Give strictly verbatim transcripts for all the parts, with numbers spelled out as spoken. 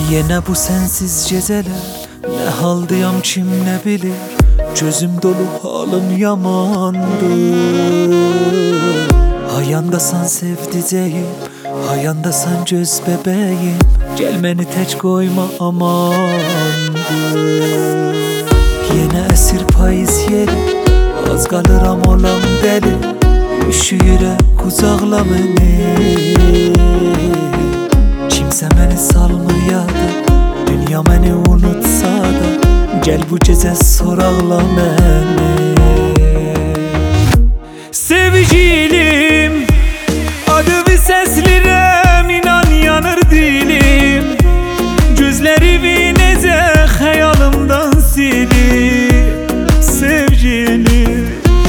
Yine bu sensiz geceler, ne haldayam kim ne bilir. Gözüm dolu halım yamandı. Hayandasan sevdiceğim, hayandasan göz bebeğim. Gel beni tek koyma amandı. Yine esir payız yeri, az kalıram olam deli. Üşüyüre kucakla beni. Kimse beni salmır ya da, dünya beni unutsa da. Gel bu gece soraqla beni. Sevgilim, adımı seslirem, inan yanır dilim. Gözlerimi nece hayalımdan silip. Sevgilim,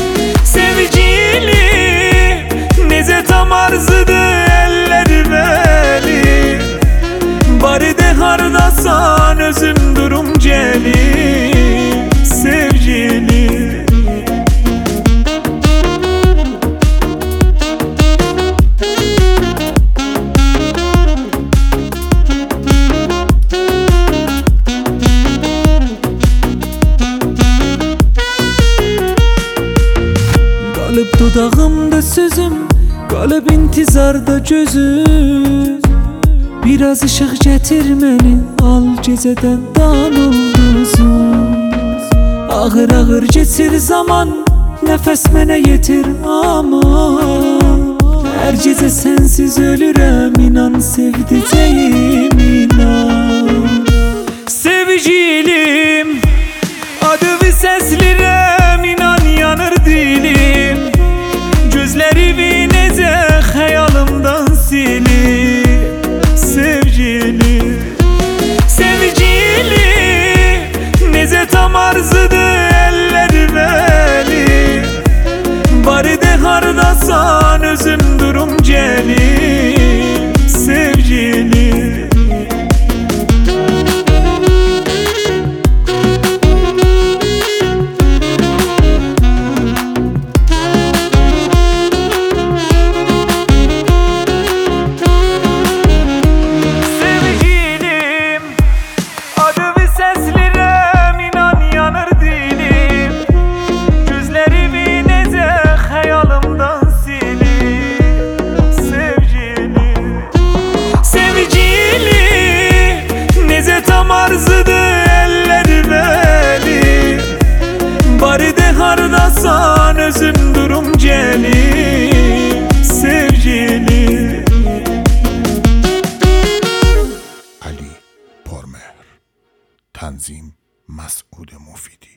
sevgilim, nece tam arzudu ellerim elim. Bari de hardasan özüm durum gelim. Sevgilim, kalıp dudağımda sözüm, kalıp intizarda gözüm. Biraz ışık getir beni, al geceden dan ulduzum. Ağır ağır geçir zaman, nefes mənə yetir aman. Her gece sensiz ölürem, inan sevdiceğim inan. Sevgilim, adımı seslirem, inan yanır dilim. Gözlerimi nece hayalımdan silip. Sevgilim, sevgilim, nece tam arzudu ellerim elim. Bari de hardasan özüm durum gelim. Sevgilim, arzudu ellerim elim. Bari de hardasan özüm durum gelim. Sevgilim. Ali Pormer, Tanzim Mas'ud Mufidi.